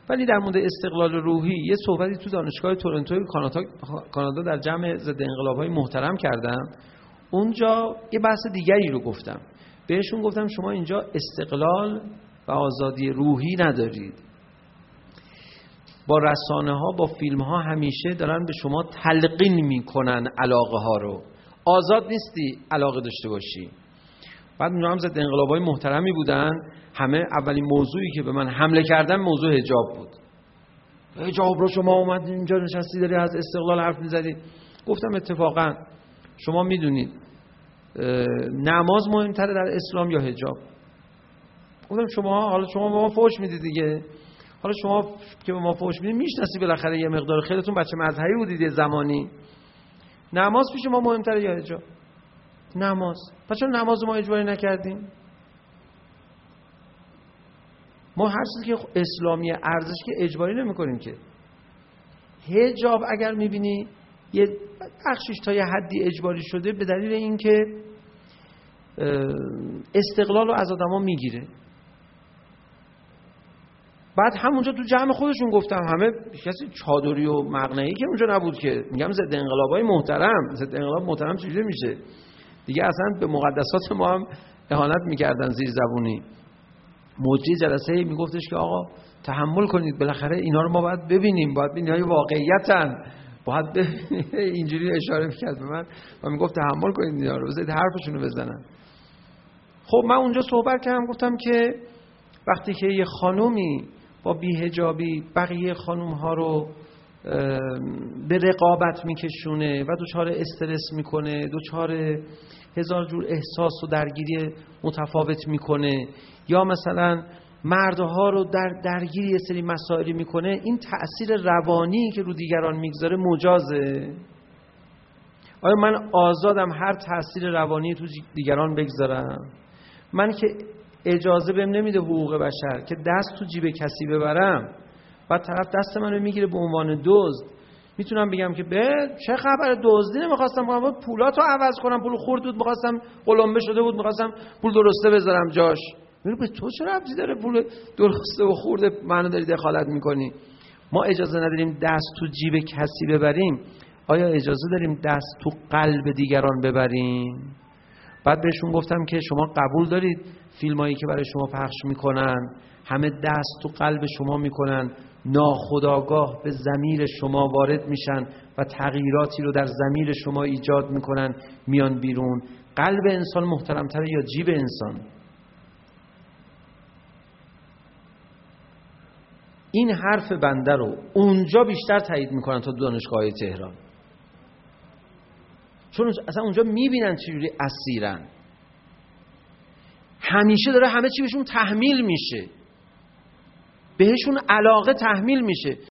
ولی در مورد استقلال روحی یه صحبتی تو دانشگاه تورنتو کانادا در جمع ضد انقلاب‌های محترم کردم. اونجا یه بحث دیگری رو گفتم. بهشون گفتم شما اینجا استقلال و آزادی روحی ندارید. با رسانه ها، با فیلم ها همیشه دارن به شما تلقین میکنن علاقه ها رو. آزاد نیستی علاقه داشته باشی. بعد اونجا هم ضد انقلاب‌های محترمی بودن. همه اولین موضوعی که به من حمله کردن موضوع حجاب بود. حجاب رو شما اومد اینجا نشستی داری از استقلال حرف میزدی. گفتم اتفاقا شما میدونید نماز مهمتره در اسلام یا حجاب؟ گفتم حالا شما به ما فحش میدید دیگه. حالا شما که به ما فحش میدید میشناسی بالاخره یه مقدار، خیلیتون بچه مذهبی بودید یه زمانی. نماز پیش ما مهمتره یا حجاب؟ نماز. پس چرا نماز ما اجباری نکردیم؟ ما هر چیزی که اسلامی ارزش که اجباری نمی‌کنیم که. حجاب اگر می‌بینی یه بخشش تا یه حدی اجباری شده به دلیل اینکه استقلال رو از آدما میگیره. بعد همونجا تو جمع خودشون گفتم همه کسی چادری و مقنعی که اونجا نبود که. میگم ضد انقلابای محترم، ضد انقلاب محترم چجوری میشه؟ دیگه اصلا به مقدسات ما هم اهانت میکردن زیر زبونی. مجری جلسه میگفتش که آقا تحمل کنید، بالاخره اینا رو ما باید ببینیم، باید ببینیم اینا واقعیتن، باید اینجوری اشاره میکرد به من و میگفت تحمل کنید اینا رو، بذارید حرفشون رو بزنن. خب من اونجا صحبت کردم، گفتم که وقتی که یه خانومی با بی‌حجابی بقیه خانوم ها رو به رقابت میکشونه و دچار استرس میکنه، دچار هزار جور احساس و درگیری متفاوت میکنه، یا مثلا مردها رو درگیری یه سری مسائلی میکنه، این تأثیر روانی که رو دیگران میگذاره مجازه؟ آیا من آزادم هر تأثیر روانی تو دیگران بگذارم؟ من که اجازه بهم نمیده حقوق بشر که دست تو جیب کسی ببرم، بعد طرف دست منو میگیره به عنوان دزد، میتونم بگم که به چه خبر، دزدی نمیخواستم، پولاتو عوض کنم، پول خورد بود میخواستم، قلمبه شده بود میخواستم پول درسته بذارم جاش. میگه به تو چه ربطی داره پول درسته و خورده منو داری دخالت میکنی؟ ما اجازه نداریم دست تو جیب کسی ببریم، آیا اجازه داریم دست تو قلب دیگران ببریم؟ بعد بهشون گفتم که شما قبول دارید فیلمایی که برای شما پخش میکنن همه دست تو قلب شما میکنن، ناخودآگاه به ضمیر شما وارد میشن و تغییراتی رو در ضمیر شما ایجاد میکنن، میان بیرون. قلب انسان محترمتره یا جیب انسان؟ این حرف بنده رو اونجا بیشتر تایید میکنن تا دانشگاه تهران، چون اصلا اونجا میبینن چجوری اسیرن، همیشه داره همه چی بهشون تحمیل میشه، بهشون علاقه تحمیل میشه.